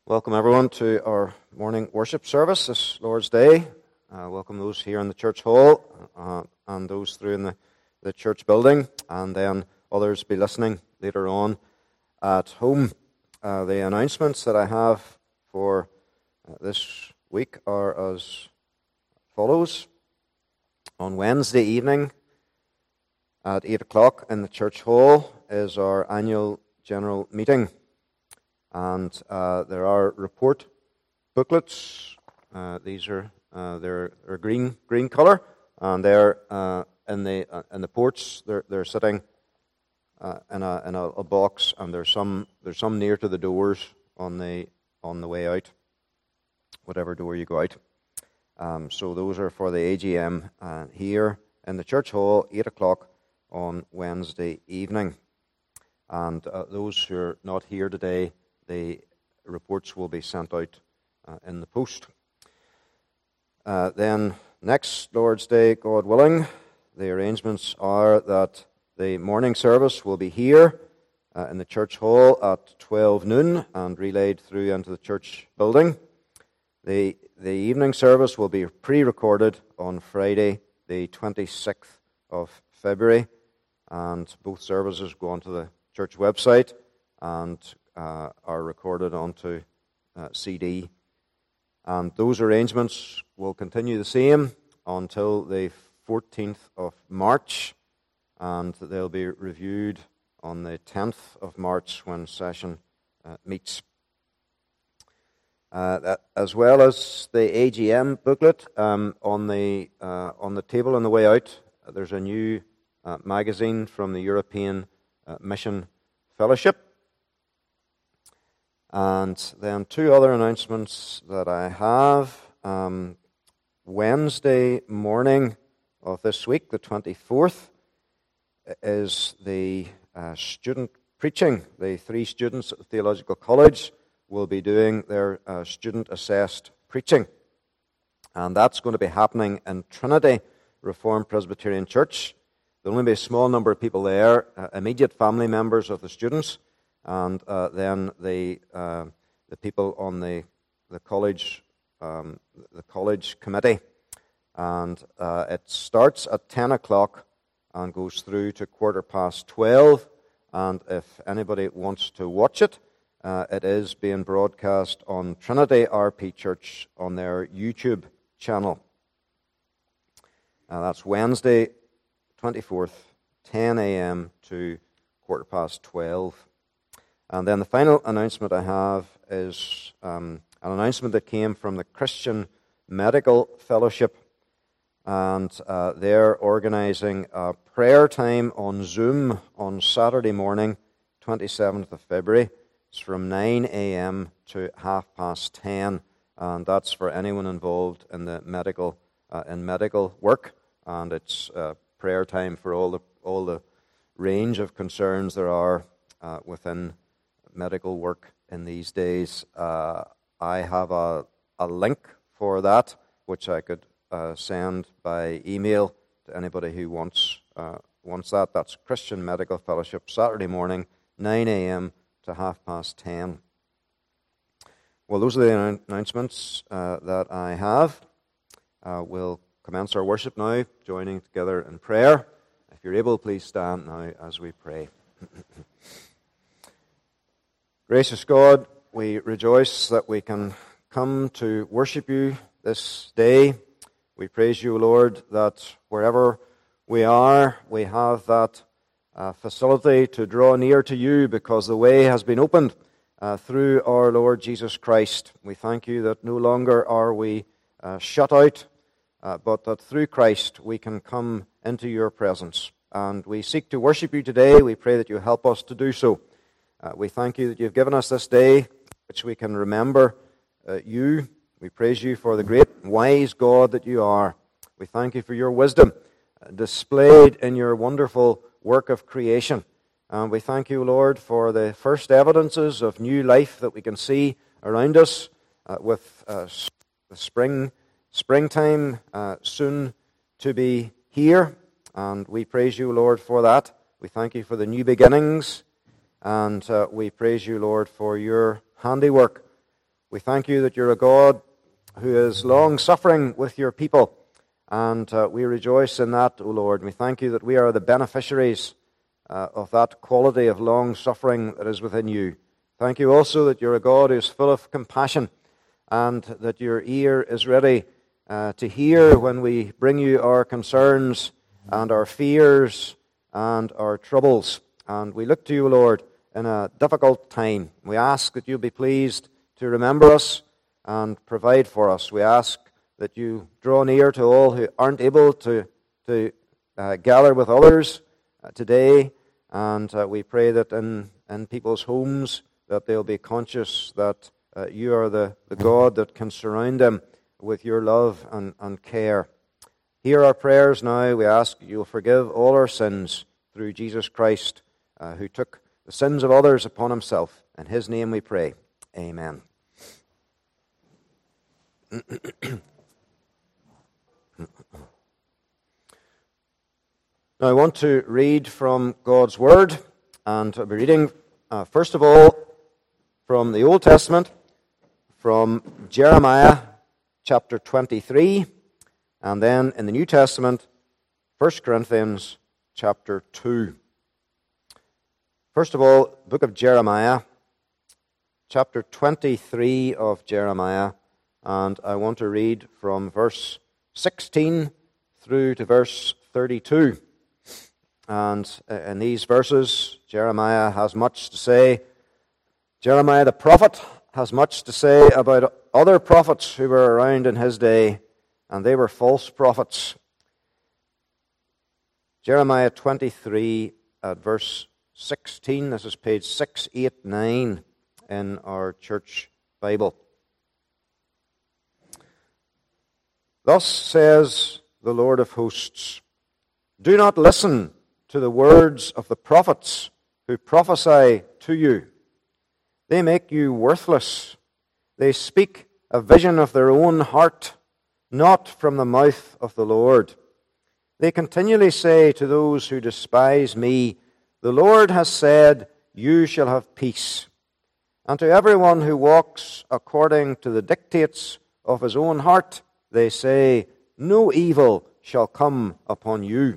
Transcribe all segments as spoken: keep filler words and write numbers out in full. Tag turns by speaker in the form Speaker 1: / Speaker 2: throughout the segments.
Speaker 1: Welcome everyone to our morning worship service this Lord's Day. Uh, welcome those here in the church hall uh, and those through in the, the church building, and then others be listening later on at home. Uh, the announcements that I have for uh, this week are as follows. On Wednesday evening at eight o'clock in the church hall is our annual general meeting. And uh, there are report booklets. Uh, these are uh, they're, they're green green color, and they're uh, in the uh, in the ports. They're they're sitting uh, in a in a, a box, and there's some there's some near to the doors on the on the way out, whatever door you go out. Um, so those are for the A G M uh, here in the church hall, eight o'clock on Wednesday evening. And uh, those who are not here today, the reports will be sent out uh, in the post. Uh, then next Lord's Day, God willing, the arrangements are that the morning service will be here uh, in the church hall at twelve noon and relayed through into the church building. The, the evening service will be pre-recorded on Friday, the twenty-sixth of February, and both services go onto the church website and Uh, are recorded onto uh, C D. And those arrangements will continue the same until the fourteenth of March, and they'll be reviewed on the tenth of March when session uh, meets. Uh, that, as well as the A G M booklet, um, on the uh, on the table on the way out, there's a new uh, magazine from the European uh, Mission Fellowship. And then two other announcements that I have. Um, Wednesday morning of this week, the twenty-fourth, is the uh, student preaching. The three students at the Theological College will be doing their uh, student-assessed preaching. And that's going to be happening in Trinity Reformed Presbyterian Church. There'll only be a small number of people there, uh, immediate family members of the students, and uh, then the uh, the people on the the college um, the college committee, and uh, it starts at ten o'clock and goes through to quarter past twelve. And if anybody wants to watch it, uh, it is being broadcast on Trinity R P Church on their YouTube channel. Uh, that's Wednesday, twenty-fourth, ten a.m. to quarter past twelve. And then the final announcement I have is um, an announcement that came from the Christian Medical Fellowship, and uh, they're organizing a prayer time on Zoom on Saturday morning, twenty-seventh of February. It's from nine a.m. to half past ten, and that's for anyone involved in the medical uh, in medical work. And it's uh, prayer time for all the all the range of concerns there are uh, within medical work in these days. Uh, I have a, a link for that, which I could uh, send by email to anybody who wants uh, wants that. That's Christian Medical Fellowship, Saturday morning, nine a.m. to half past ten. Well, those are the announcements uh, that I have. Uh, we'll commence our worship now, joining together in prayer. If you're able, please stand now as we pray. Gracious God, we rejoice that we can come to worship you this day. We praise you, Lord, that wherever we are, we have that uh, facility to draw near to you because the way has been opened uh, through our Lord Jesus Christ. We thank you that no longer are we uh, shut out, uh, but that through Christ we can come into your presence. And we seek to worship you today. We pray that you help us to do so. Uh, we thank you that you've given us this day, which we can remember uh, you. We praise you for the great and wise God that you are. We thank you for your wisdom uh, displayed in your wonderful work of creation. And we thank you, Lord, for the first evidences of new life that we can see around us uh, with uh, the spring, springtime uh, soon to be here. And we praise you, Lord, for that. We thank you for the new beginnings. And uh, we praise you, Lord, for your handiwork We thank you that you're a God who is long-suffering with your people, and uh, we rejoice in that, O Lord. And we thank you that we are the beneficiaries uh, of that quality of long-suffering that is within you. Thank you also that you're a God who is full of compassion, and that your ear is ready uh, to hear when we bring you our concerns and our fears and our troubles. And we look to you, Lord, in a difficult time. We ask that you'll be pleased to remember us and provide for us. We ask that you draw near to all who aren't able to, to uh, gather with others uh, today. And uh, we pray that in, in people's homes that they'll be conscious that uh, you are the, the God that can surround them with your love and, and care. Hear our prayers now. We ask that you'll forgive all our sins through Jesus Christ, uh, who took the sins of others upon himself. In his name we pray. Amen. Now I want to read from God's Word, and I'll be reading, uh, first of all, from the Old Testament, from Jeremiah chapter twenty-three, and then in the New Testament, First Corinthians chapter two. First of all, book of Jeremiah, chapter twenty-three of Jeremiah, and I want to read from verse sixteen through to verse thirty-two. And in these verses, Jeremiah has much to say. Jeremiah the prophet has much to say about other prophets who were around in his day, and they were false prophets. Jeremiah twenty-three at verse sixteen. This is page six eighty-nine in our church Bible. Thus says the Lord of hosts, do not listen to the words of the prophets who prophesy to you. They make you worthless. They speak a vision of their own heart, not from the mouth of the Lord. They continually say to those who despise me, the Lord has said, you shall have peace. And to everyone who walks according to the dictates of his own heart, they say, no evil shall come upon you.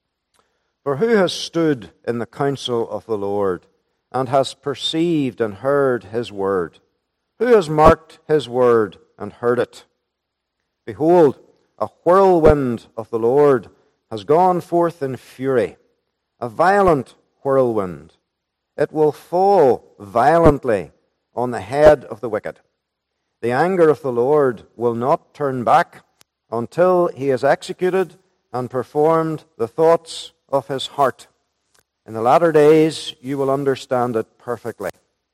Speaker 1: For who has stood in the counsel of the Lord, and has perceived and heard his word? Who has marked his word and heard it? Behold, a whirlwind of the Lord has gone forth in fury, a violent whirlwind. It will fall violently on the head of the wicked. The anger of the Lord will not turn back until he has executed and performed the thoughts of his heart. In the latter days you will understand it perfectly.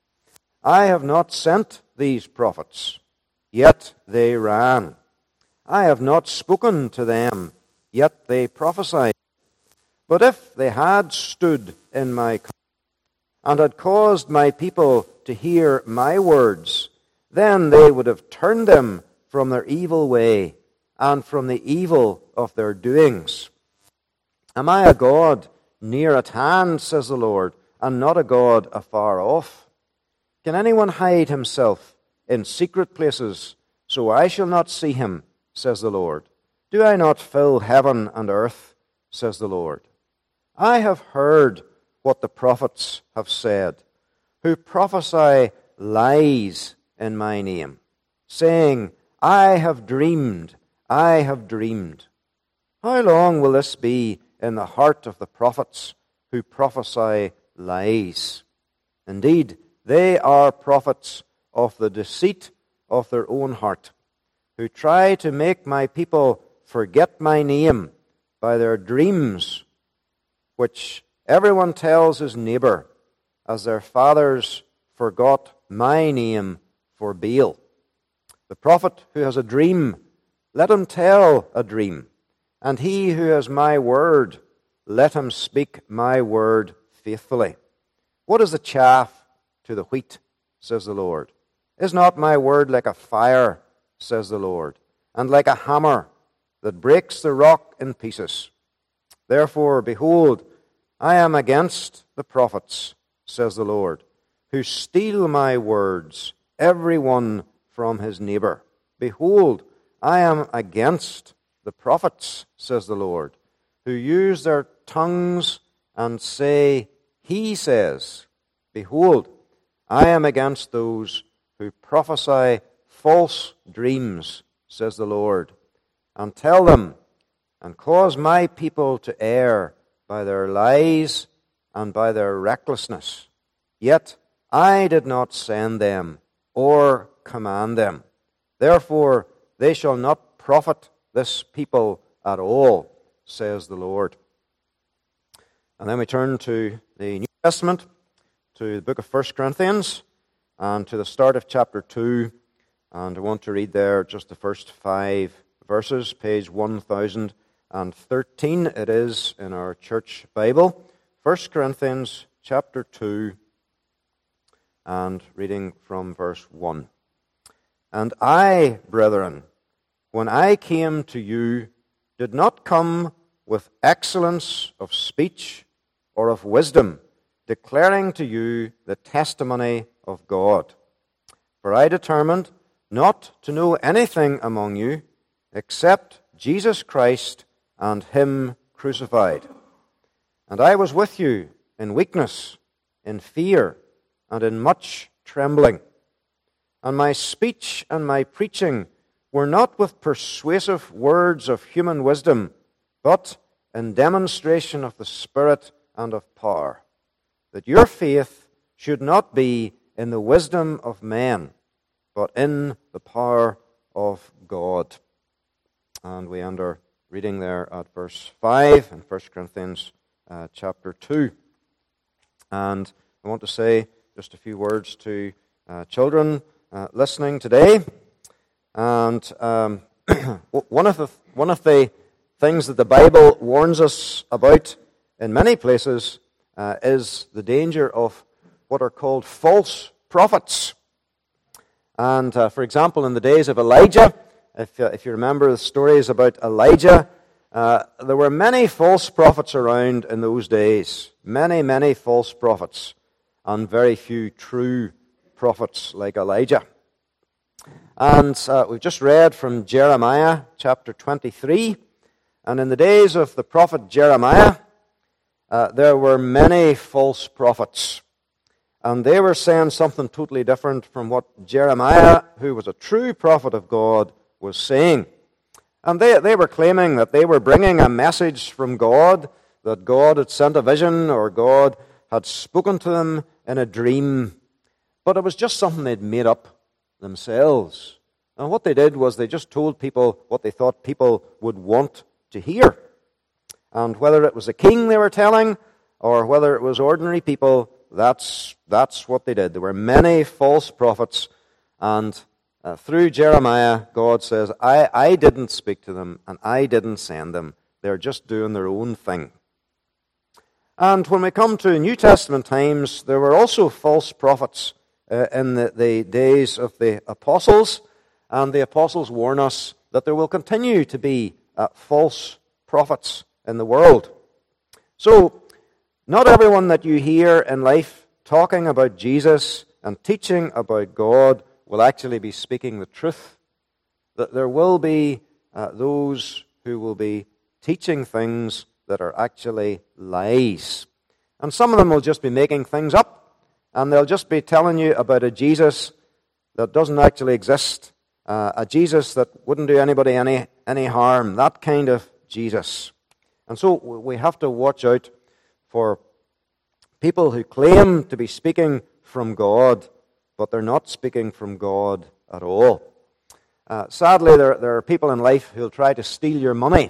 Speaker 1: I have not sent these prophets, yet they ran. I have not spoken to them, yet they prophesied. But if they had stood in my counsel and had caused my people to hear my words, then they would have turned them from their evil way and from the evil of their doings. Am I a God near at hand, says the Lord, and not a God afar off? Can anyone hide himself in secret places, so I shall not see him, says the Lord? Do I not fill heaven and earth, says the Lord? I have heard what the prophets have said, who prophesy lies in my name, saying, I have dreamed, I have dreamed. How long will this be in the heart of the prophets who prophesy lies? Indeed, they are prophets of the deceit of their own heart, who try to make my people forget my name by their dreams, which everyone tells his neighbor, as their fathers forgot my name for Baal. The prophet who has a dream, let him tell a dream. And he who has my word, let him speak my word faithfully. What is the chaff to the wheat, says the Lord? Is not my word like a fire, says the Lord, and like a hammer that breaks the rock in pieces? Therefore, behold, I am against the prophets, says the Lord, who steal my words, every one from his neighbor. Behold, I am against the prophets, says the Lord, who use their tongues and say, he says. Behold, I am against those who prophesy false dreams, says the Lord, and tell them, and cause my people to err by their lies and by their recklessness. Yet I did not send them or command them. Therefore they shall not profit this people at all, says the Lord. And then we turn to the New Testament, to the book of First Corinthians, and to the start of chapter two. And I want to read there just the first five verses, page one thousand thirteen. It is in our church Bible. First Corinthians chapter two, and reading from verse one. And I, brethren, when I came to you, did not come with excellence of speech or of wisdom, declaring to you the testimony of God. For I determined not to know anything among you except Jesus Christ and him crucified. And I was with you in weakness, in fear, and in much trembling. And my speech and my preaching were not with persuasive words of human wisdom, but in demonstration of the Spirit and of power, that your faith should not be in the wisdom of men, but in the power of God. And we end our reading there at verse five in First Corinthians uh, chapter two. And I want to say just a few words to uh, children uh, listening today. And um, one of the one of the things that the Bible warns us about in many places uh, is the danger of what are called false prophets. And uh, for example, in the days of Elijah, if, uh, if you remember the stories about Elijah, uh, there were many false prophets around in those days. Many, many false prophets, and very few true prophets like Elijah. And uh, we've just read from Jeremiah chapter twenty-three. And in the days of the prophet Jeremiah, uh, there were many false prophets. And they were saying something totally different from what Jeremiah, who was a true prophet of God, was saying. And they, they were claiming that they were bringing a message from God, that God had sent a vision or God had spoken to them in a dream. But it was just something they'd made up themselves. And what they did was they just told people what they thought people would want to hear. And whether it was a king they were telling, or whether it was ordinary people, that's that's what they did. There were many false prophets, and uh, through Jeremiah, God says, I, I didn't speak to them, and I didn't send them. They're just doing their own thing. And when we come to New Testament times, there were also false prophets uh, in the, the days of the apostles, and the apostles warn us that there will continue to be uh, false prophets in the world. So, not everyone that you hear in life talking about Jesus and teaching about God will actually be speaking the truth. That there will be uh, those who will be teaching things that are actually lies. And some of them will just be making things up, and they'll just be telling you about a Jesus that doesn't actually exist, uh, a Jesus that wouldn't do anybody any, any harm, that kind of Jesus. And so we have to watch out for people who claim to be speaking from God, but they're not speaking from God at all. Uh, sadly, there, there are people in life who'll try to steal your money.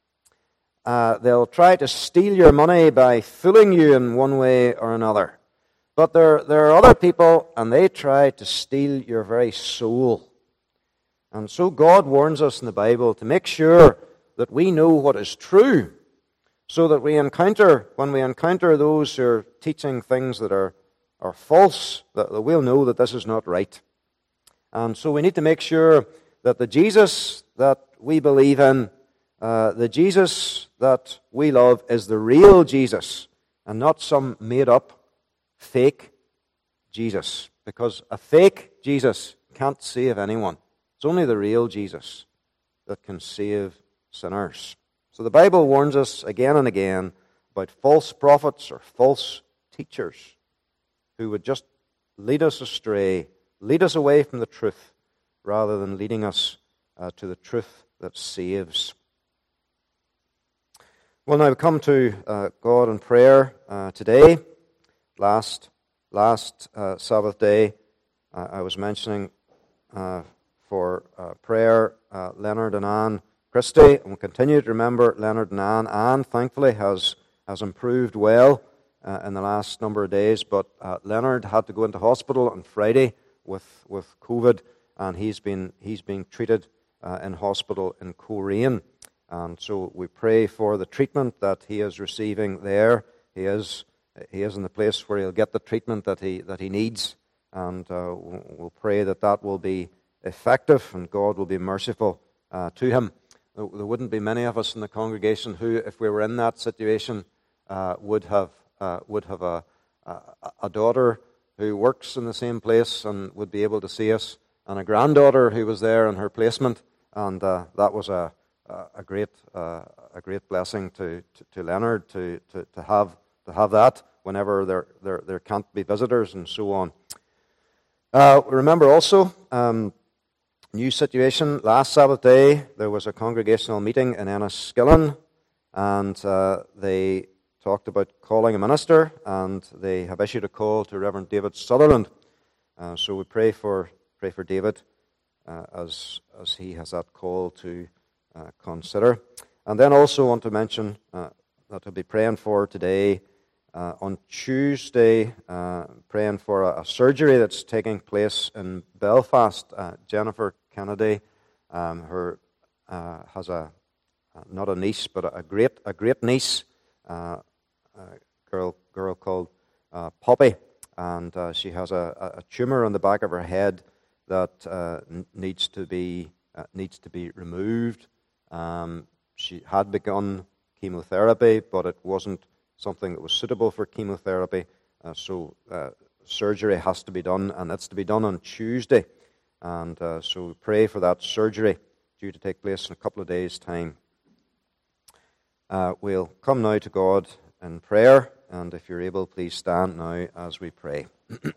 Speaker 1: Uh, they'll try to steal your money by fooling you in one way or another. But there, there are other people, and they try to steal your very soul. And so God warns us in the Bible to make sure that we know what is true, so that we encounter, when we encounter those who are teaching things that are, are false, that, that we'll know that this is not right. And so we need to make sure that the Jesus that we believe in, uh, the Jesus that we love, is the real Jesus, and not some made-up, fake Jesus. Because a fake Jesus can't save anyone. It's only the real Jesus that can save sinners. So the Bible warns us again and again about false prophets or false teachers who would just lead us astray, lead us away from the truth, rather than leading us uh, to the truth that saves. Well, now we come to uh, God in prayer uh, today. Last last uh, Sabbath day, uh, I was mentioning uh, for uh, prayer uh, Leonard and Anne Christie, and we continue to remember Leonard and Anne. Anne, thankfully, has has improved well uh, in the last number of days, but uh, Leonard had to go into hospital on Friday with with COVID, and he's been he's being treated uh, in hospital in Coleraine. And so we pray for the treatment that he is receiving there. He is he is in the place where he'll get the treatment that he that he needs, and uh, we'll pray that that will be effective and God will be merciful uh, to him. There wouldn't be many of us in the congregation who, if we were in that situation, uh, would have uh, would have a, a a daughter who works in the same place and would be able to see us, and a granddaughter who was there in her placement, and uh, that was a a great uh, a great blessing to, to, to Leonard to, to, to have to have that whenever there there there can't be visitors and so on. Uh, remember also, um, new situation. Last Sabbath day there was a congregational meeting in Enniskillen, and uh, they talked about calling a minister, and they have issued a call to Reverend David Sutherland. Uh, so we pray for pray for David uh, as as he has that call to Uh, consider. And then also want to mention uh, that I'll be praying for today uh, on Tuesday, uh, praying for a, a surgery that's taking place in Belfast. Uh, Jennifer Kennedy, um, her uh, has a uh, not a niece but a great a great niece, uh, a girl girl called uh, Poppy, and uh, she has a, a tumor on the back of her head that uh, n- needs to be uh, needs to be removed. Um, she had begun chemotherapy, but it wasn't something that was suitable for chemotherapy, uh, so uh, surgery has to be done, and it's to be done on Tuesday. And uh, so we pray for that surgery due to take place in a couple of days' time. Uh, we'll come now to God in prayer, and if you're able, please stand now as we pray.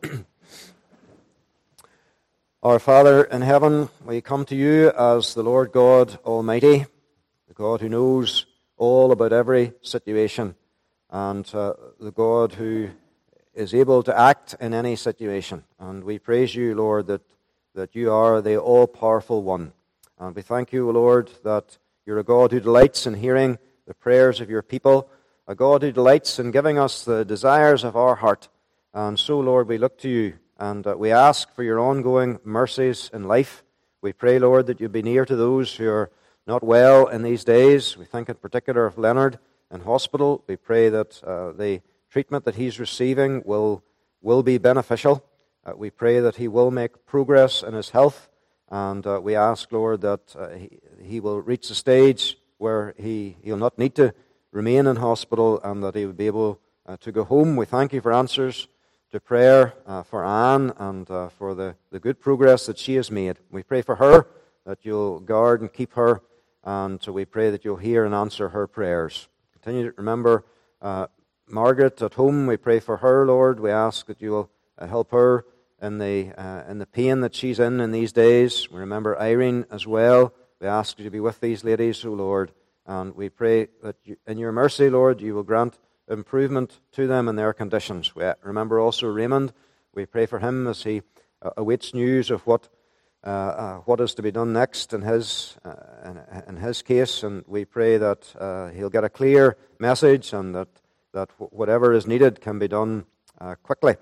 Speaker 1: Our Father in heaven, we come to you as the Lord God Almighty, the God who knows all about every situation, and uh, the God who is able to act in any situation. And we praise you, Lord, that, that you are the all-powerful one. And we thank you, Lord, that you're a God who delights in hearing the prayers of your people, a God who delights in giving us the desires of our heart. And so, Lord, we look to you. And uh, we ask for your ongoing mercies in life. We pray, Lord, that you be near to those who are not well in these days. We think in particular of Leonard in hospital. We pray that uh, the treatment that he's receiving will, will be beneficial. Uh, we pray that he will make progress in his health. And uh, we ask, Lord, that uh, he, he will reach a stage where he, he'll not need to remain in hospital and that he will be able uh, to go home. We thank you for answers to prayer uh, for Anne and uh, for the, the good progress that she has made. We pray for her, that you'll guard and keep her, and so we pray that you'll hear and answer her prayers. Continue to remember uh, Margaret at home. We pray for her, Lord. We ask that you will uh, help her in the uh, in the pain that she's in in these days. We remember Irene as well. We ask you to be with these ladies, O Lord, and we pray that you, in your mercy, Lord, you will grant improvement to them in their conditions. We remember also Raymond. We pray for him as he uh, awaits news of what uh, uh, what is to be done next in his uh, in, in his case, and we pray that uh, he'll get a clear message and that that whatever is needed can be done uh, quickly.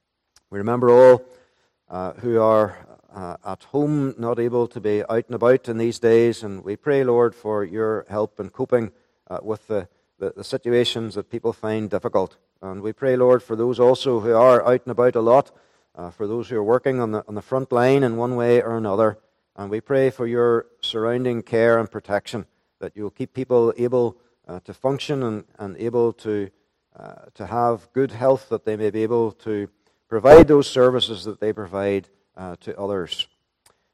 Speaker 1: We remember all uh, who are uh, at home, not able to be out and about in these days, and we pray, Lord, for your help in coping uh, with the The, the situations that people find difficult. And we pray, Lord, for those also who are out and about a lot, uh, for those who are working on the on the front line in one way or another. And we pray for your surrounding care and protection, that you'll keep people able uh, to function and, and able to uh, to have good health, that they may be able to provide those services that they provide uh, to others.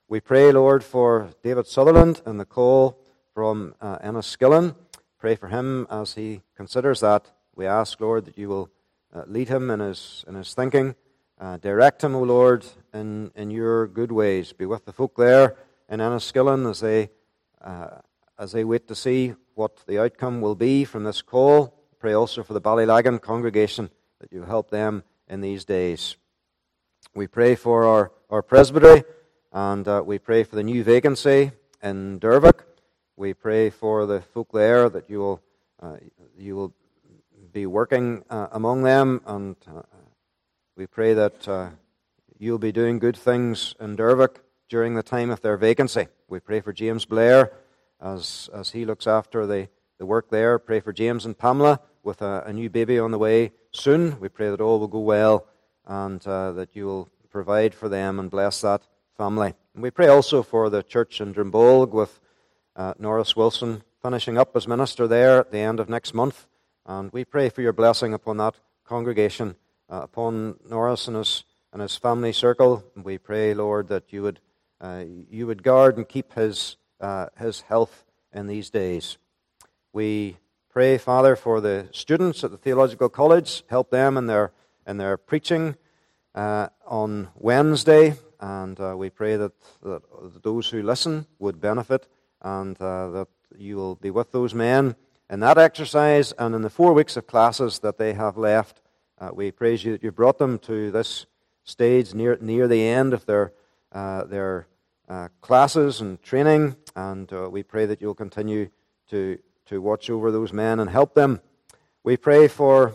Speaker 1: We pray, Lord, for David Sutherland and the call from uh, Enniskillen. Pray for him as he considers that. We ask, Lord, that you will uh, lead him in his in his thinking. Uh, direct him, O Lord, in, in your good ways. Be with the folk there in Enniskillen as they uh, as they wait to see what the outcome will be from this call. Pray also for the Ballylagan congregation that you help them in these days. We pray for our, our presbytery, and uh, we pray for the new vacancy in Dervick. We pray for the folk there that you will uh, you will be working uh, among them, and uh, we pray that uh, you'll be doing good things in Dervick during the time of their vacancy. We pray for James Blair as as he looks after the, the work there. Pray for James and Pamela with a, a new baby on the way soon. We pray that all will go well, and uh, that you will provide for them and bless that family. And we pray also for the church in Drumbolg with uh, Norris Wilson finishing up as minister there at the end of next month. And we pray for your blessing upon that congregation, uh, upon Norris and his and his family circle. And we pray, Lord, that you would uh, you would guard and keep his uh, his health in these days. We pray, Father, for the students at the Theological College. Help them in their in their preaching uh, on Wednesday, and uh, we pray that, that those who listen would benefit, and uh, that you will be with those men in that exercise and in the four weeks of classes that they have left. Uh, we praise you that you brought them to this stage near near the end of their uh, their uh, classes and training, and uh, we pray that you'll continue to to watch over those men and help them. We pray for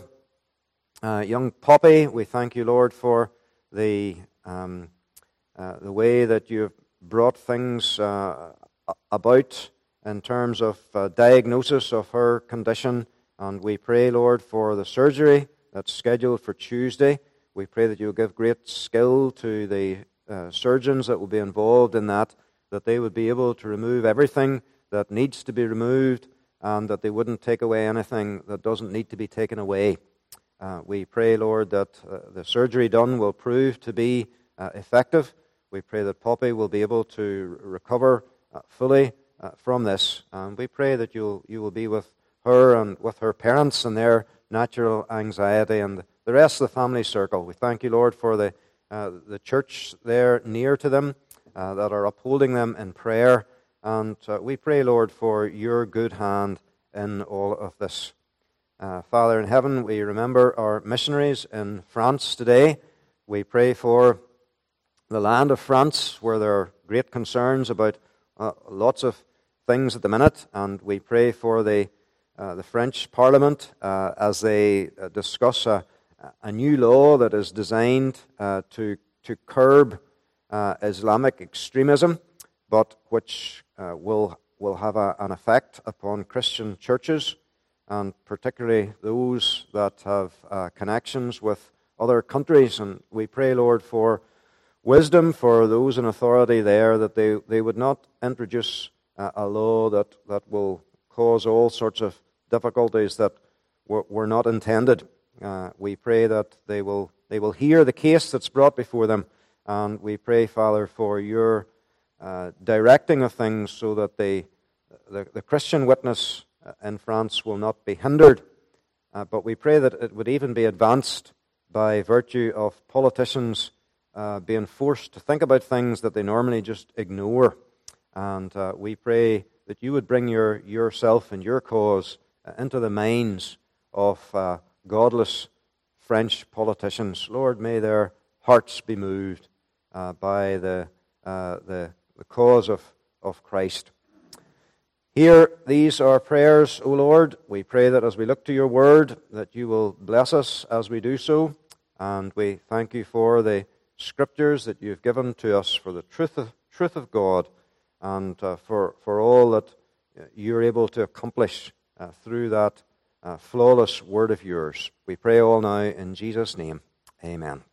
Speaker 1: uh, young Poppy. We thank you, Lord, for the um, uh, the way that you've brought things uh, about in terms of uh, diagnosis of her condition, and we pray, Lord, for the surgery that's scheduled for Tuesday. We pray that you'll give great skill to the uh, surgeons that will be involved in that, that they would be able to remove everything that needs to be removed, and that they wouldn't take away anything that doesn't need to be taken away. Uh, we pray, Lord, that uh, the surgery done will prove to be uh, effective. We pray that Poppy will be able to recover uh, fully uh, from this, and we pray that you'll you will be with her and with her parents and their natural anxiety and the rest of the family circle. We thank you, Lord, for the uh, the church there near to them uh, that are upholding them in prayer. And uh, we pray, Lord, for your good hand in all of this. Uh, Father in heaven, we remember our missionaries in France today. We pray for the land of France, where there are great concerns about uh, lots of things at the minute. And we pray for the uh, the French Parliament uh, as they uh, discuss a, a new law that is designed uh, to, to curb uh, Islamic extremism, but which uh, will will have a, an effect upon Christian churches, and particularly those that have uh, connections with other countries. And we pray, Lord, for wisdom for those in authority there, that they, they would not introduce uh, a law that, that will cause all sorts of difficulties that were, were not intended. Uh, we pray that they will they will hear the case that's brought before them, and we pray, Father, for your Uh, directing of things so that they, the, the Christian witness in France will not be hindered. Uh, but we pray that it would even be advanced by virtue of politicians uh, being forced to think about things that they normally just ignore. And uh, we pray that you would bring your yourself and your cause uh, into the minds of uh, godless French politicians. Lord, may their hearts be moved uh, by the uh, the the cause of, of Christ. Hear these our prayers, O Lord. We pray that as we look to your word, that you will bless us as we do so. And we thank you for the scriptures that you've given to us, for the truth of, truth of God, and uh, for, for all that you're able to accomplish uh, through that uh, flawless word of yours. We pray all now in Jesus' name. Amen.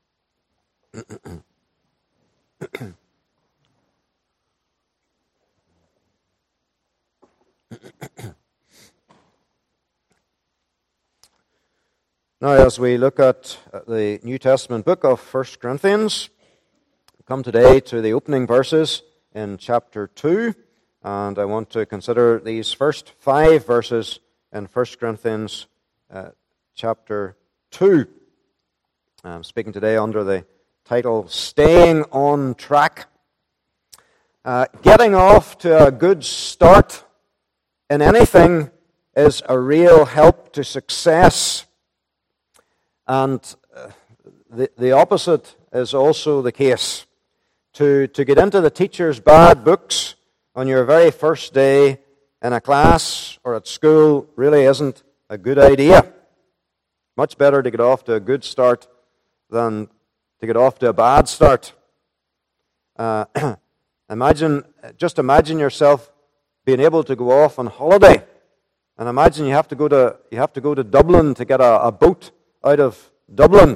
Speaker 1: Now, as we look at the New Testament book of First Corinthians, we come today to the opening verses in chapter two, and I want to consider these first five verses in First Corinthians uh, chapter two. I'm speaking today under the title, Staying on Track. Uh, getting off to a good start in anything is a real help to success. And uh, the, the opposite is also the case. To, to get into the teacher's bad books on your very first day in a class or at school really isn't a good idea. Much better to get off to a good start than to get off to a bad start. Uh, imagine, just imagine yourself being able to go off on holiday, and imagine you have to go to you have to go to Dublin to get a, a boat out of Dublin.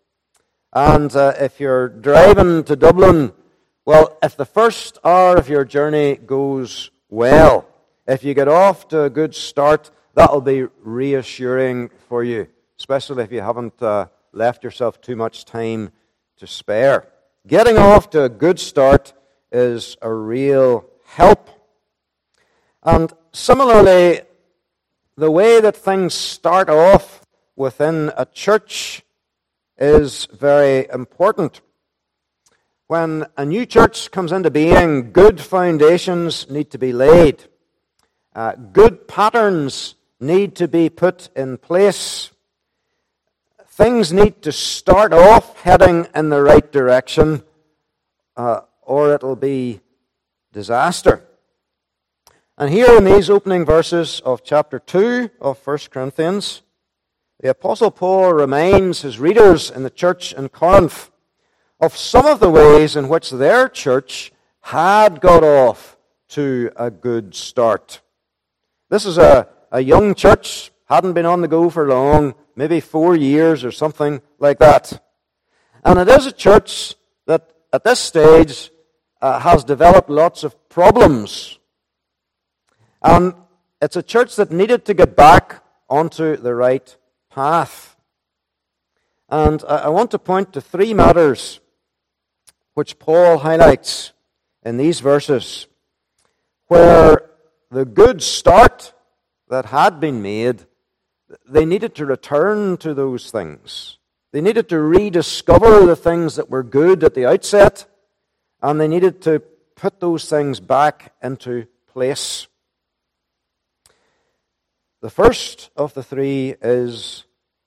Speaker 1: And uh, if you're driving to Dublin, well, if the first hour of your journey goes well, if you get off to a good start, that'll be reassuring for you, especially if you haven't uh, left yourself too much time to spare. Getting off to a good start is a real help. And similarly, the way that things start off within a church is very important. When a new church comes into being, good foundations need to be laid. Uh, good patterns need to be put in place. Things need to start off heading in the right direction, uh, or it'll be disaster. And here in these opening verses of chapter two of First Corinthians, the Apostle Paul reminds his readers in the church in Corinth of some of the ways in which their church had got off to a good start. This is a, a young church, hadn't been on the go for long, maybe four years or something like that. And it is a church that at this stage uh, has developed lots of problems. And it's a church that needed to get back onto the right path. And I want to point to three matters which Paul highlights in these verses, where the good start that had been made, they needed to return to those things. They needed to rediscover the things that were good at the outset, and they needed to put those things back into place. The first of the three is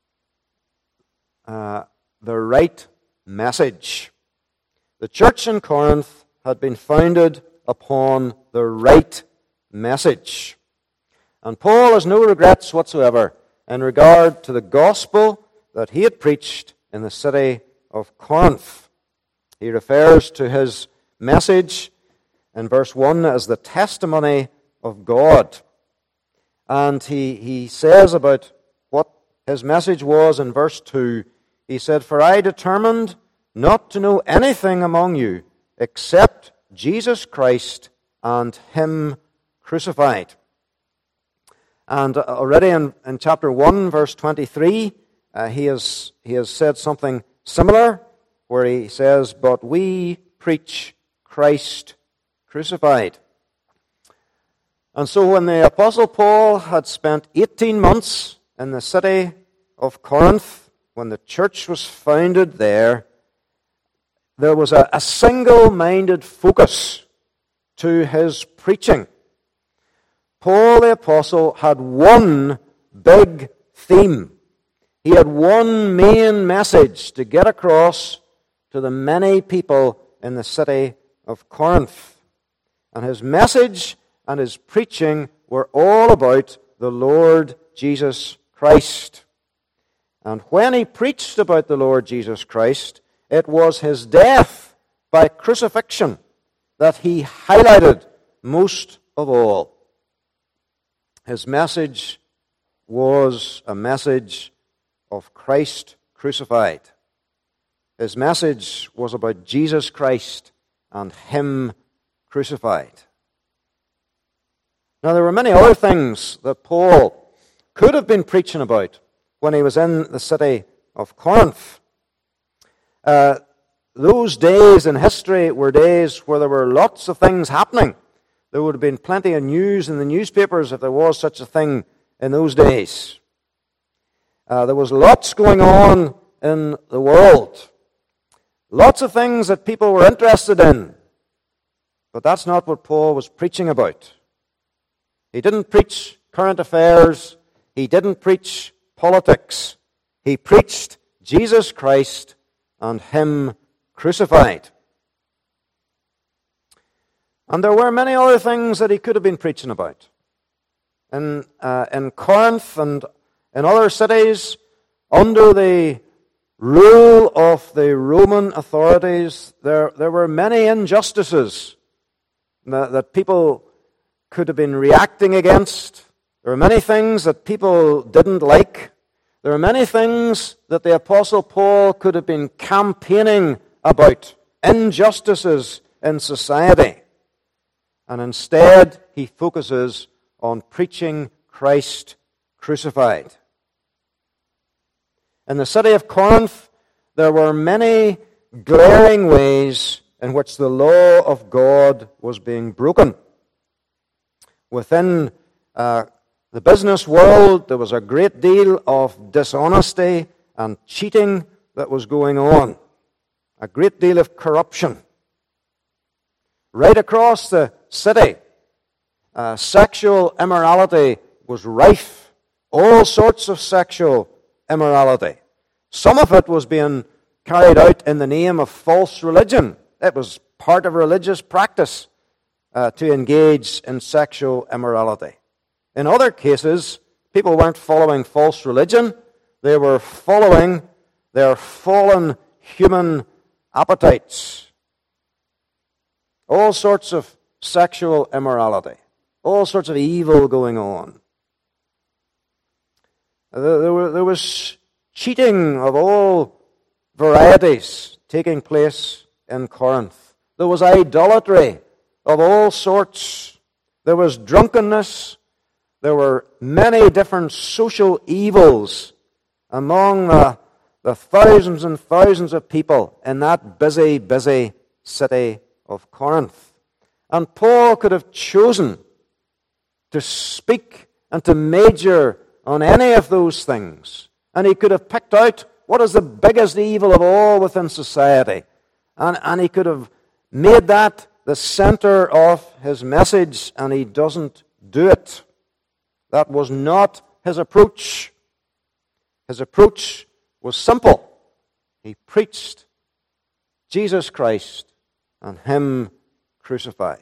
Speaker 1: uh, the right message. The church in Corinth had been founded upon the right message. And Paul has no regrets whatsoever in regard to the gospel that he had preached in the city of Corinth. He refers to his message in verse one as the testimony of God. And he, he says about what his message was in verse two. He said, "For I determined not to know anything among you except Jesus Christ and Him crucified." And already in, in chapter one, verse twenty-three, uh, he, has, he has said something similar, where he says, "But we preach Christ crucified." And so when the Apostle Paul had spent eighteen months in the city of Corinth, when the church was founded there, there was a, a single-minded focus to his preaching. Paul the Apostle had one big theme. He had one main message to get across to the many people in the city of Corinth. And his message and his preaching were all about the Lord Jesus Christ. And when he preached about the Lord Jesus Christ, it was his death by crucifixion that he highlighted most of all. His message was a message of Christ crucified. His message was about Jesus Christ and Him crucified. Now, there were many other things that Paul could have been preaching about when he was in the city of Corinth. Uh, those days in history were days where there were lots of things happening. There would have been plenty of news in the newspapers if there was such a thing in those days. Uh, there was lots going on in the world. Lots of things that people were interested in. But that's not what Paul was preaching about. He didn't preach current affairs. He didn't preach politics. He preached Jesus Christ and Him crucified. And there were many other things that he could have been preaching about. In, uh, in Corinth and in other cities, under the rule of the Roman authorities, there, there were many injustices that, that people could have been reacting against. There were many things that people didn't like. There were many things that the Apostle Paul could have been campaigning about, injustices in society. And instead, he focuses on preaching Christ crucified. In the city of Corinth, there were many glaring ways in which the law of God was being broken. Within uh, the business world, there was a great deal of dishonesty and cheating that was going on. A great deal of corruption. Right across the city, uh, sexual immorality was rife. All sorts of sexual immorality. Some of it was being carried out in the name of false religion. It was part of religious practice uh, to engage in sexual immorality. In other cases, people weren't following false religion. They were following their fallen human appetites. All sorts of sexual immorality. All sorts of evil going on. There, were, there was cheating of all varieties taking place in Corinth. There was idolatry of all sorts. There was drunkenness. There were many different social evils among the, the thousands and thousands of people in that busy, busy city of Corinth. And Paul could have chosen to speak and to major on any of those things. And he could have picked out what is the biggest evil of all within society. And, and he could have made that the center of his message, and he doesn't do it. That was not his approach. His approach was simple. He preached Jesus Christ and Him crucified.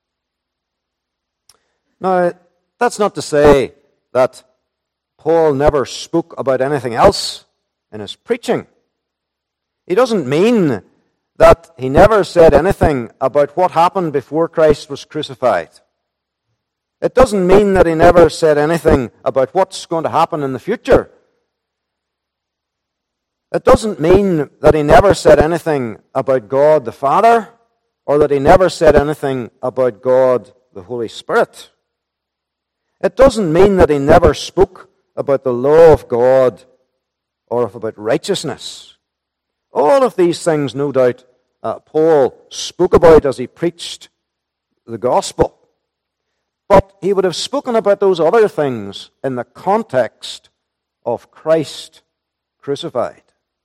Speaker 1: Now, that's not to say that Paul never spoke about anything else in his preaching. He doesn't mean that he never said anything about what happened before Christ was crucified. It doesn't mean that he never said anything about what's going to happen in the future. It doesn't mean that he never said anything about God the Father, or that he never said anything about God the Holy Spirit. It doesn't mean that he never spoke about the law of God or about righteousness. All of these things, no doubt, uh, Paul spoke about as he preached the gospel. But he would have spoken about those other things in the context of Christ crucified.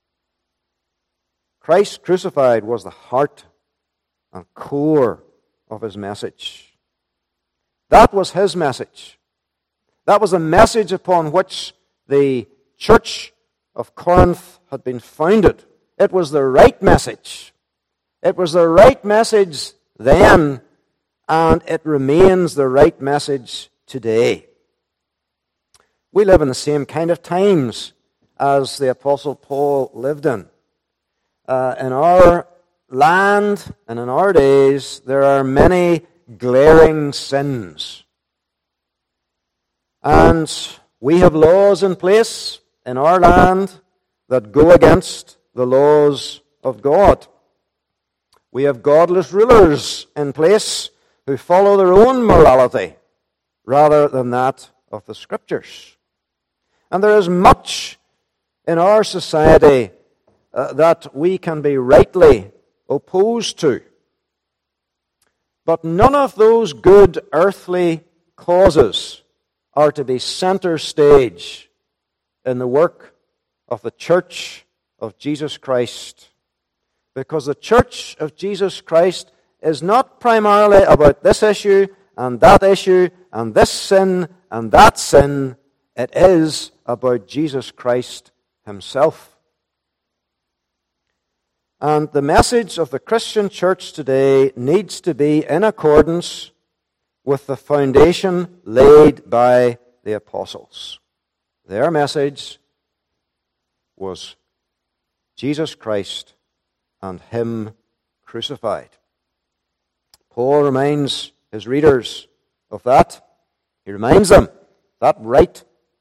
Speaker 1: Christ crucified was the heart and core of his message. That was his message. That was a message upon which the church of Corinth had been founded. It was the right message. It was the right message then, and it remains the right message today. We live in the same kind of times as the Apostle Paul lived in. Uh, in our land and in our days, there are many glaring sins. And we have laws in place in our land that go against the laws of God. We have godless rulers in place who follow their own morality rather than that of the Scriptures. And there is much in our society uh, that we can be rightly opposed to. But none of those good earthly causes are to be center stage in the work of the Church of Jesus Christ. Because the Church of Jesus Christ is not primarily about this issue and that issue and this sin and that sin. It is about Jesus Christ himself. And the message of the Christian church today needs to be in accordance with the foundation laid by the apostles. Their message was Jesus Christ and him crucified. Paul reminds his readers of that. He reminds them that right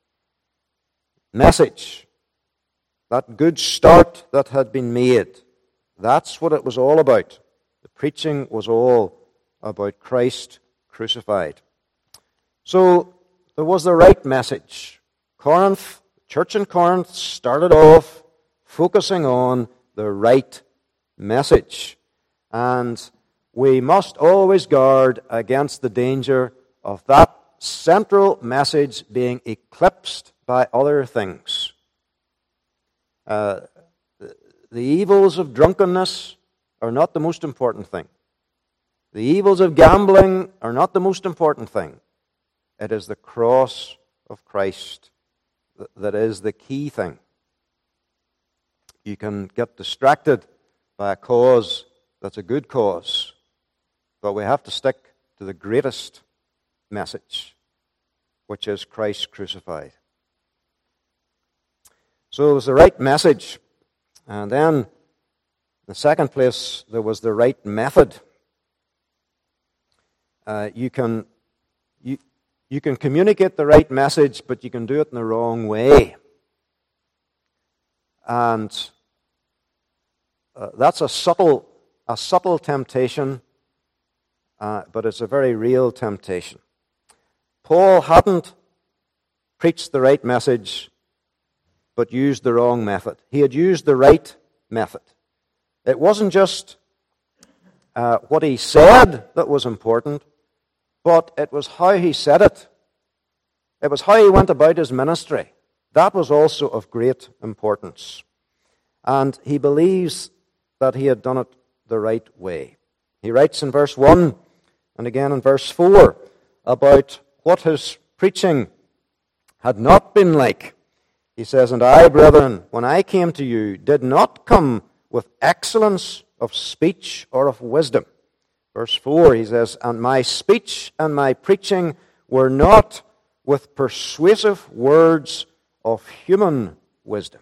Speaker 1: message, that good start that had been made. That's what it was all about. The preaching was all about Christ crucified. So there was the right message. Corinth, the church in Corinth started off focusing on the right message. And we must always guard against the danger of that central message being eclipsed by other things. Uh, the evils of drunkenness are not the most important thing. The evils of gambling are not the most important thing. It is the cross of Christ that is the key thing. You can get distracted by a cause that's a good cause, but we have to stick to the greatest message, which is Christ crucified. So it was the right message. And then, in the second place, there was the right method. Uh, you can you, you can communicate the right message, but you can do it in the wrong way. And uh, that's a subtle, a subtle temptation, uh, but it's a very real temptation. Paul hadn't preached the right message, but used the wrong method. He had used the right method. It wasn't just uh, what he said that was important, but it was how he said it. It was how he went about his ministry. That was also of great importance. And he believes that he had done it the right way. He writes in verse one and again in verse four about what his preaching had not been like. He says, "And I, brethren, when I came to you, did not come with excellence of speech or of wisdom." Verse four, he says, "And my speech and my preaching were not with persuasive words of human wisdom."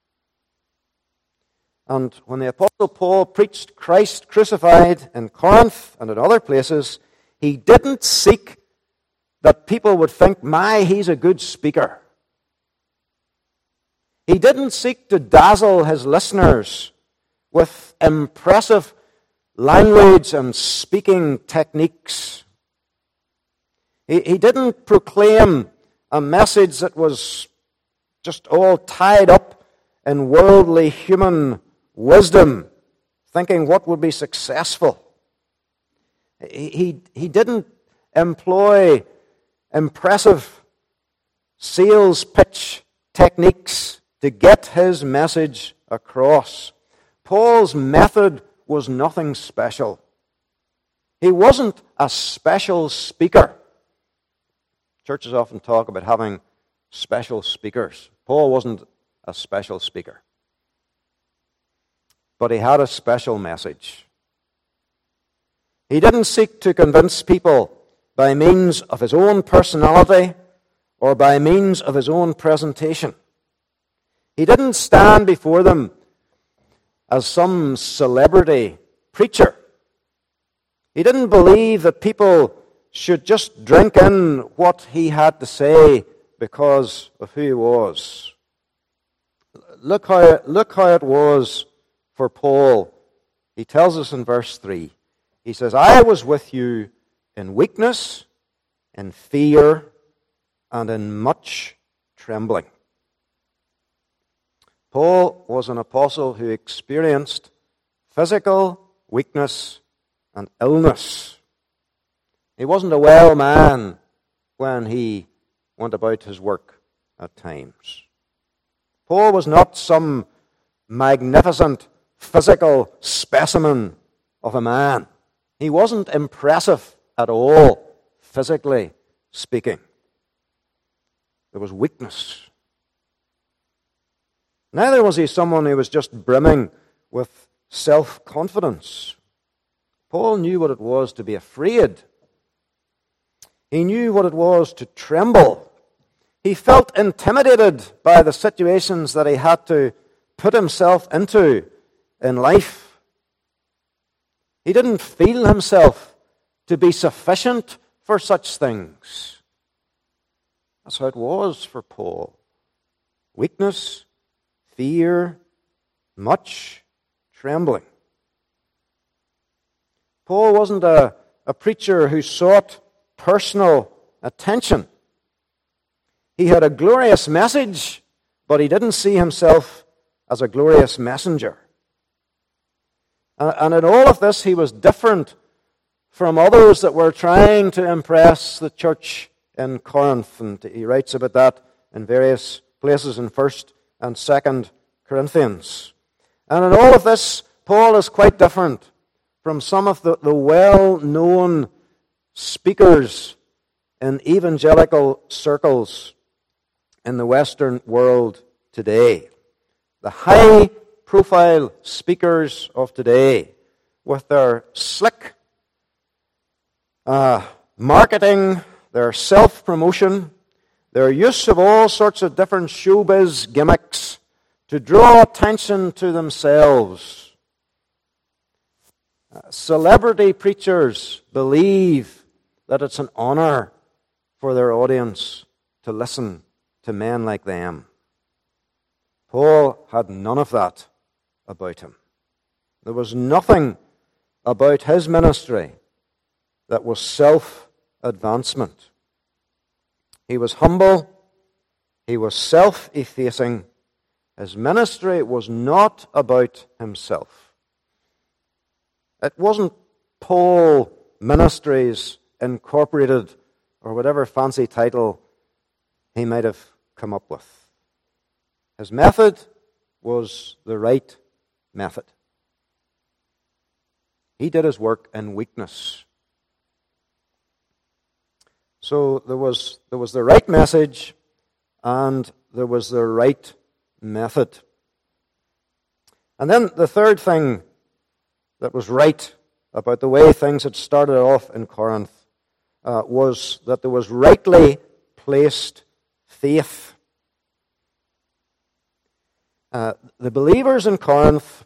Speaker 1: And when the Apostle Paul preached Christ crucified in Corinth and in other places, he didn't seek that people would think, my, he's a good speaker. He didn't seek to dazzle his listeners with impressive language and speaking techniques. He, he didn't proclaim a message that was just all tied up in worldly human wisdom, thinking what would be successful. He, he, he didn't employ impressive sales pitch techniques to get his message across. Paul's method was nothing special. He wasn't a special speaker. Churches often talk about having special speakers. Paul wasn't a special speaker. But he had a special message. He didn't seek to convince people by means of his own personality or by means of his own presentation. He didn't stand before them as some celebrity preacher. He didn't believe that people should just drink in what he had to say because of who he was. Look how, look how it was for Paul. He tells us in verse three. He says, "I was with you in weakness, in fear, and in much trembling." Paul was an apostle who experienced physical weakness and illness. He wasn't a well man when he went about his work at times. Paul was not some magnificent physical specimen of a man. He wasn't impressive at all, physically speaking. There was weakness. Neither was he someone who was just brimming with self-confidence. Paul knew what it was to be afraid. He knew what it was to tremble. He felt intimidated by the situations that he had to put himself into in life. He didn't feel himself to be sufficient for such things. That's how it was for Paul. Weakness, fear, much trembling. Paul wasn't a, a preacher who sought personal attention. He had a glorious message, but he didn't see himself as a glorious messenger. And in all of this, he was different from others that were trying to impress the church in Corinth. And he writes about that in various places in First and Second Corinthians. And in all of this, Paul is quite different from some of the, the well-known speakers in evangelical circles in the Western world today. The high-profile speakers of today, with their slick uh, marketing, their self-promotion, their use of all sorts of different showbiz gimmicks to draw attention to themselves. Uh, celebrity preachers believe that it's an honor for their audience to listen to men like them. Paul had none of that about him. There was nothing about his ministry that was self-advancement. He was humble. He was self-effacing. His ministry was not about himself. It wasn't Paul Ministries Incorporated or whatever fancy title he might have come up with. His method was the right method. He did his work in weakness. So there was, there was the right message and there was the right method. And then the third thing that was right about the way things had started off in Corinth uh, was that there was rightly placed faith. Uh, the believers in Corinth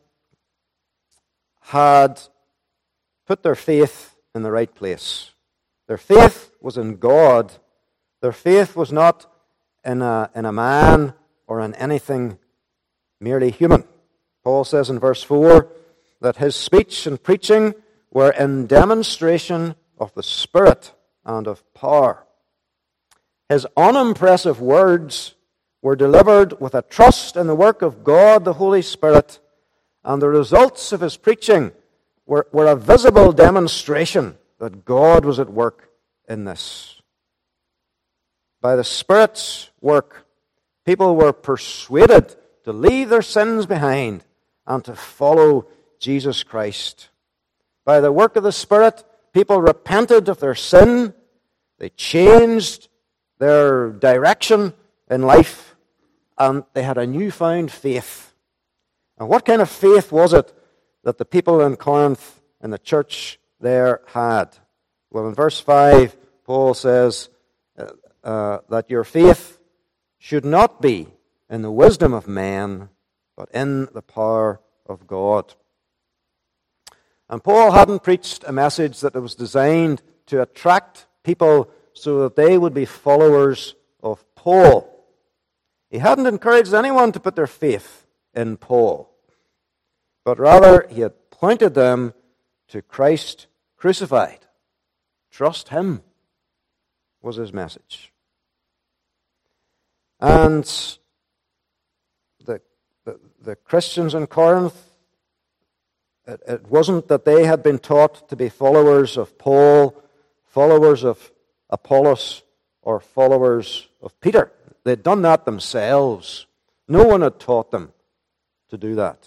Speaker 1: had put their faith in the right place. Their faith was in God. Their faith was not in a, in a man or in anything merely human. Paul says in verse four that his speech and preaching were in demonstration of the Spirit and of power. His unimpressive words were delivered with a trust in the work of God, the Holy Spirit, and the results of his preaching were, were a visible demonstration that God was at work in this. By the Spirit's work, people were persuaded to leave their sins behind and to follow Jesus Christ. By the work of the Spirit, people repented of their sin. They changed their direction in life, and they had a newfound faith. And what kind of faith was it that the people in Corinth and the church there had? Well, in verse five, Paul says uh, uh, that your faith should not be in the wisdom of man, but in the power of God. And Paul hadn't preached a message that was designed to attract people so that they would be followers of Paul. He hadn't encouraged anyone to put their faith in Paul, but rather he had pointed them to Christ crucified. Trust him was his message. And the, the, the Christians in Corinth, It, it wasn't that they had been taught to be followers of Paul, followers of Apollos, or followers of Peter. They'd done that themselves. No one had taught them to do that.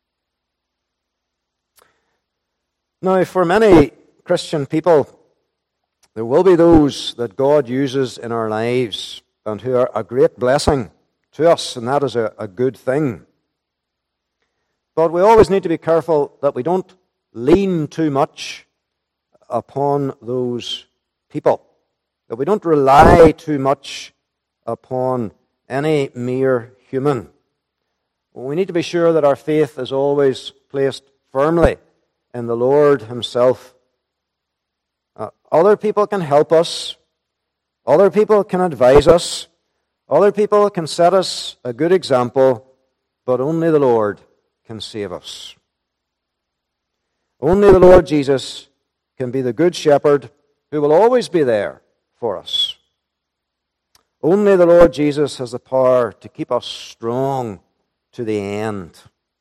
Speaker 1: Now, for many Christian people, there will be those that God uses in our lives and who are a great blessing to us, and that is a, a good thing. But we always need to be careful that we don't lean too much upon those people, that we don't rely too much upon any mere human. We need to be sure that our faith is always placed firmly in the Lord Himself. Uh, other people can help us. Other people can advise us. Other people can set us a good example, but only the Lord can save us. Only the Lord Jesus can be the good shepherd who will always be there for us. Only the Lord Jesus has the power to keep us strong to the end.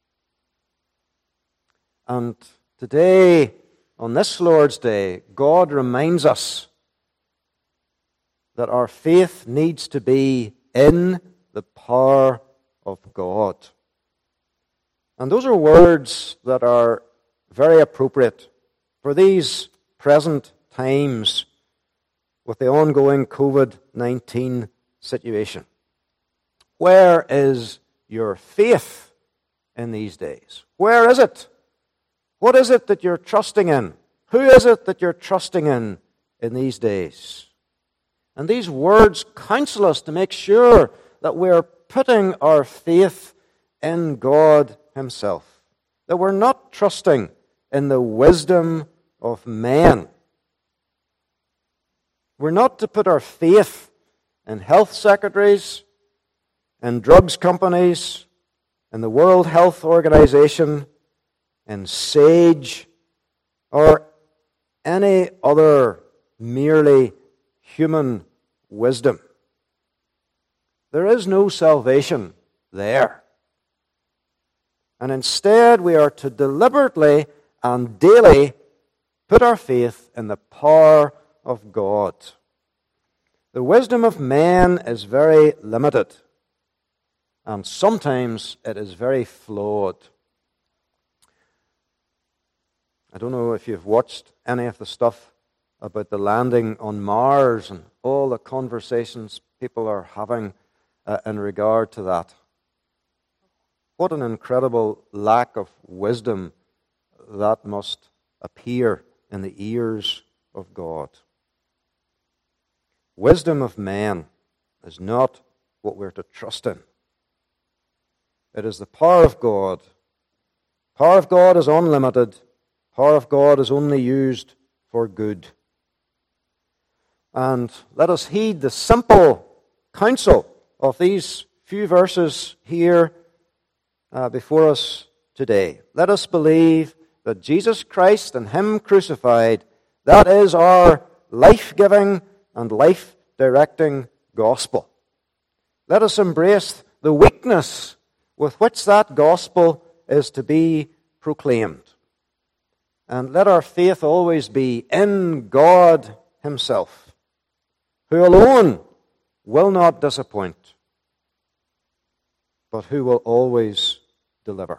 Speaker 1: And today, on this Lord's Day, God reminds us that our faith needs to be in the power of God. And those are words that are very appropriate for these present times with the ongoing covid nineteen situation. Where is your faith in these days? Where is it? What is it that you're trusting in? Who is it that you're trusting in in these days? And these words counsel us to make sure that we're putting our faith in God Himself, that we're not trusting in the wisdom of man. We're not to put our faith in health secretaries, in drugs companies, in the World Health Organization, in SAGE, or any other merely human wisdom. There is no salvation there. And instead, we are to deliberately and daily put our faith in the power of God. The wisdom of man is very limited, and sometimes it is very flawed. I don't know if you've watched any of the stuff about the landing on Mars and all the conversations people are having uh, in regard to that. What an incredible lack of wisdom that must appear in the ears of God. Wisdom of man is not what we're to trust in. It is the power of God. Power of God is unlimited. Power of God is only used for good. And let us heed the simple counsel of these few verses here uh, before us today. Let us believe that Jesus Christ and Him crucified, that is our life-giving and life-directing gospel. Let us embrace the weakness with which that gospel is to be proclaimed. And let our faith always be in God Himself, who alone will not disappoint, but who will always deliver.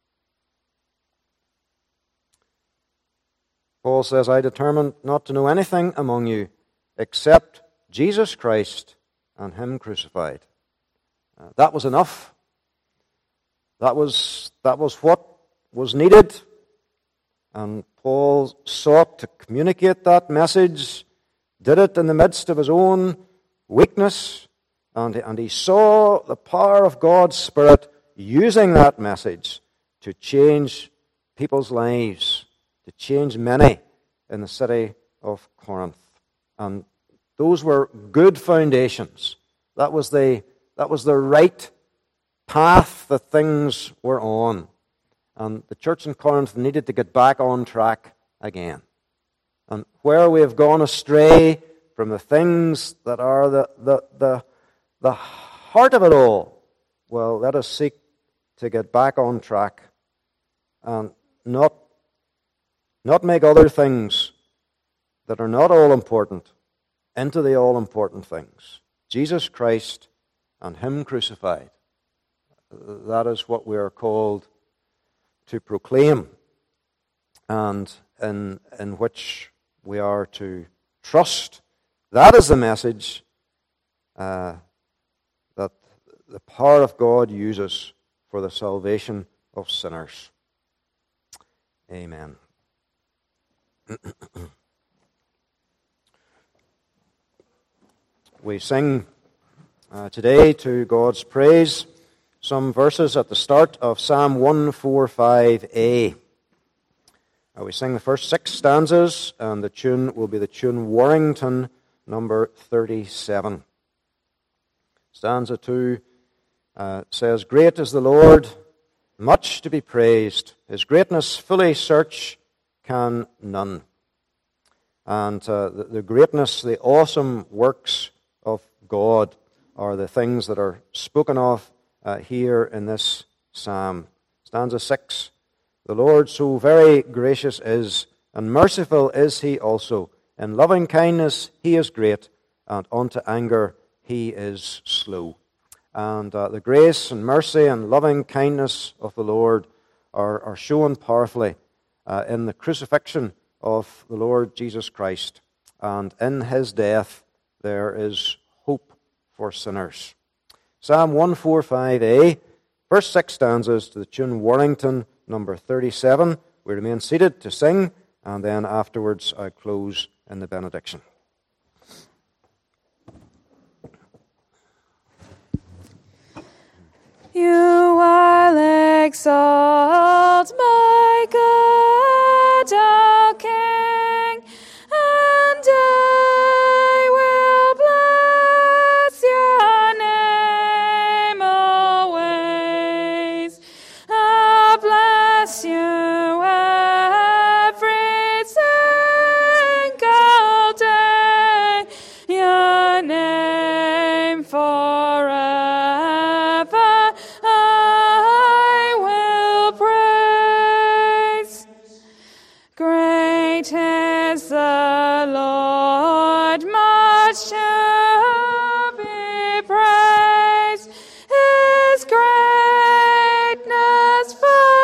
Speaker 1: Paul says, I determined not to know anything among you except Jesus Christ and Him crucified. Uh, that was enough. That was, that was what was needed. And Paul sought to communicate that message, did it in the midst of his own weakness, and, and he saw the power of God's Spirit using that message to change people's lives, to change many in the city of Corinth. And those were good foundations. That was the, that was the right path that things were on. And the church in Corinth needed to get back on track again. And where we have gone astray from the things that are the, the, the, the heart of it all, well, let us seek to get back on track and not, not make other things that are not all important into the all important things. Jesus Christ and Him crucified. That is what we are called to proclaim, and in, in which we are to trust. That is the message uh, that the power of God uses for the salvation of sinners. Amen. We sing uh, today to God's praise some verses at the start of Psalm one forty-five A. Uh, we sing the first six stanzas, and the tune will be the tune Warrington, number thirty-seven. Stanza two uh, says, "Great is the Lord, much to be praised. His greatness fully search can none." And uh, the, the greatness, the awesome works of God are the things that are spoken of uh, here in this psalm. Stanza six, "The Lord so very gracious is, and merciful is He also. In loving kindness He is great, and unto anger He is slow." And uh, the grace and mercy and loving kindness of the Lord are, are shown powerfully uh, in the crucifixion of the Lord Jesus Christ. And in His death there is hope for sinners. Psalm one forty-five A, first six stanzas to the tune Warrington, number thirty-seven. We remain seated to sing, and then afterwards I close in the benediction.
Speaker 2: You will exalt my God, O King, and I will bless your name always. I'll bless you every single day, your name forever. Great is the Lord, much to be praised. His greatness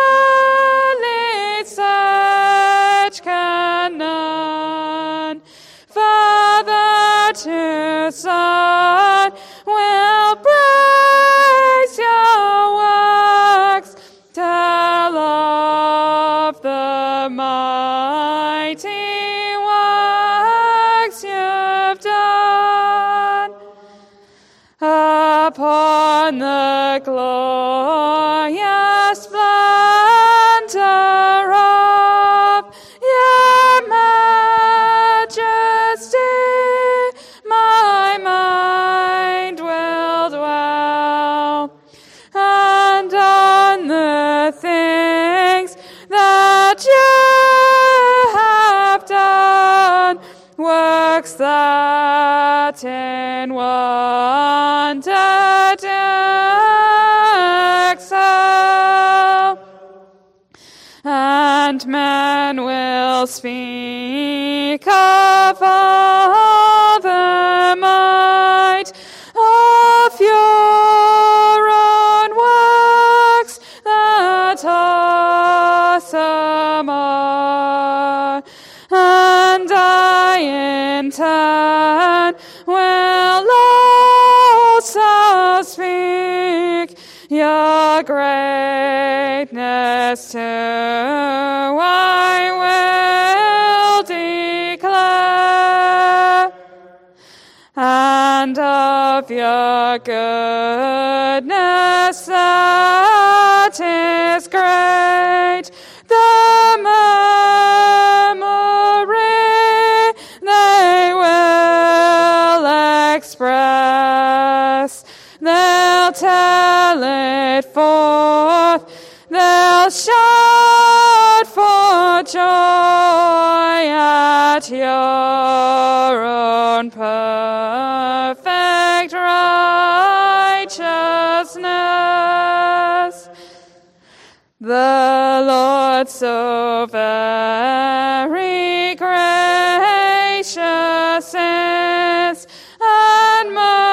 Speaker 2: fully search can none. Father to Son will praise your works, tell of the mighty works you've done. Upon the glorious splendor of your majesty, my mind will dwell, and on the things that you have done, works that in wonder do excel. And men will speak of all the might of your own works that awesome are, and I in turn will also speak your greatness too. I will declare, and of your goodness that is great, the memory they will express. They'll tell it forth, they'll shout for joy at your own perfect righteousness. The Lord but so very gracious is and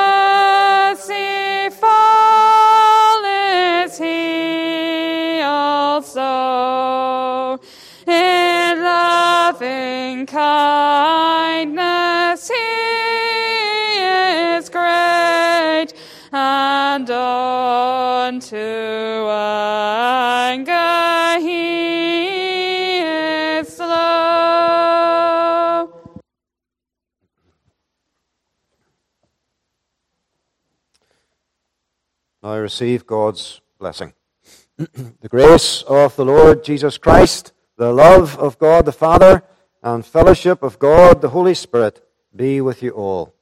Speaker 2: merciful is he also. In loving kindness he is great, and unto anger he is slow.
Speaker 1: Now receive God's blessing. The grace of the Lord Jesus Christ, the love of God the Father, and fellowship of God the Holy Spirit be with you all.